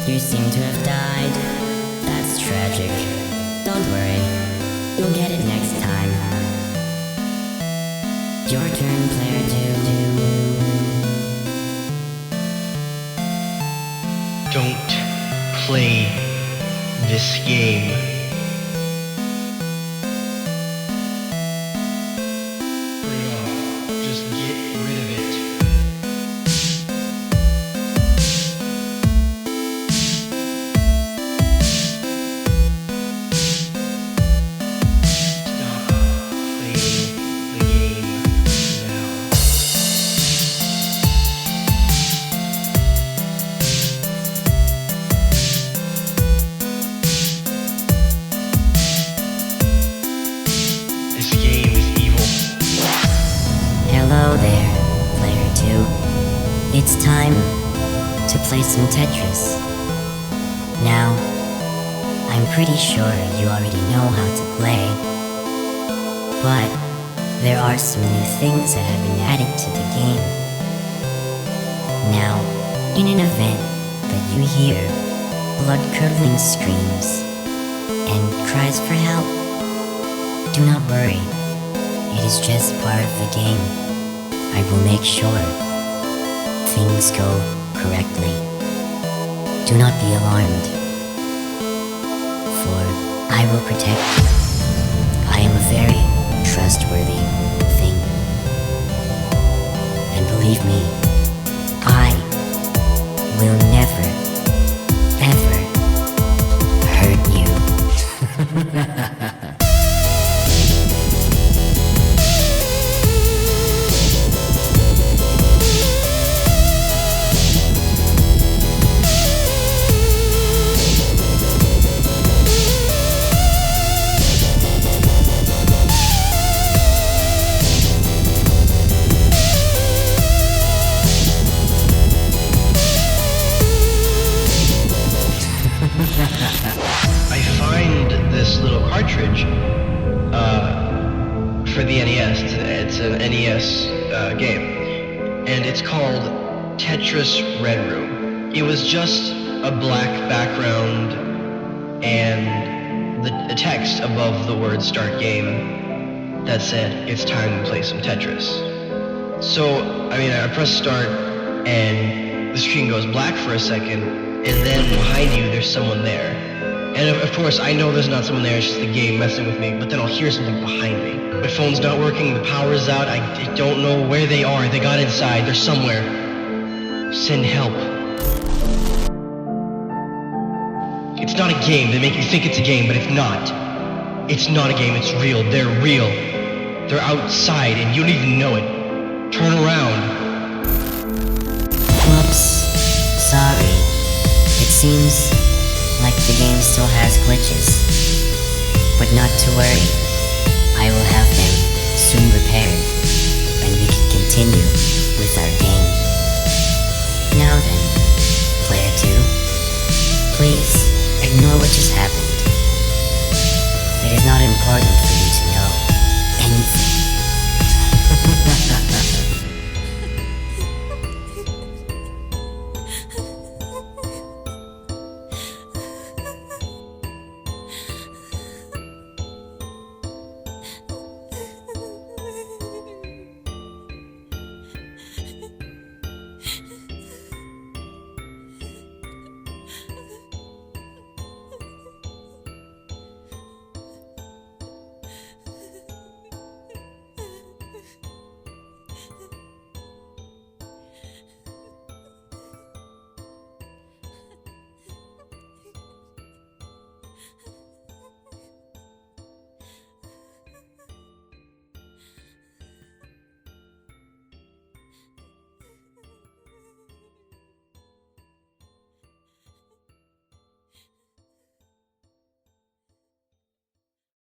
You seem to have died. That's tragic. Don't worry. You'll get it next time. Your turn, player 2. Don't play this game. Put it off. Just get rid of it. Stop playing the game now. This game is evil. Hello there, player 2. It's time to play some Tetris. Now, I'm pretty sure you already know how to play, but there are some new things that have been added to the game. Now, in an event that you hear blood-curdling screams and cries for help, do not worry. It is just part of the game. I will make sure things go correctly. Do not be alarmed, for I will protect you. I am a very trustworthy thing. And believe me, I will never, ever hurt you. I find this little cartridge for the NES. It's an NES game, and it's called Tetris Red Room. It was just a black background and the text above the word "Start Game" that said it's time to play some Tetris. So I press start, and the screen goes black for a second, and then behind you there's someone there. And of course, I know there's not someone there, it's just the game messing with me, but then I'll hear something behind me. My phone's not working, the power's out, I don't know where they are. They got inside, they're somewhere. Send help. It's not a game, they make you think it's a game, but it's not. It's not a game, it's real, they're real. They're outside, and you don't even know it. Turn around. Whoops. Sorry. It seems like the game still has glitches. But not to worry. I will have them soon repaired, and we can continue with our game. Now then.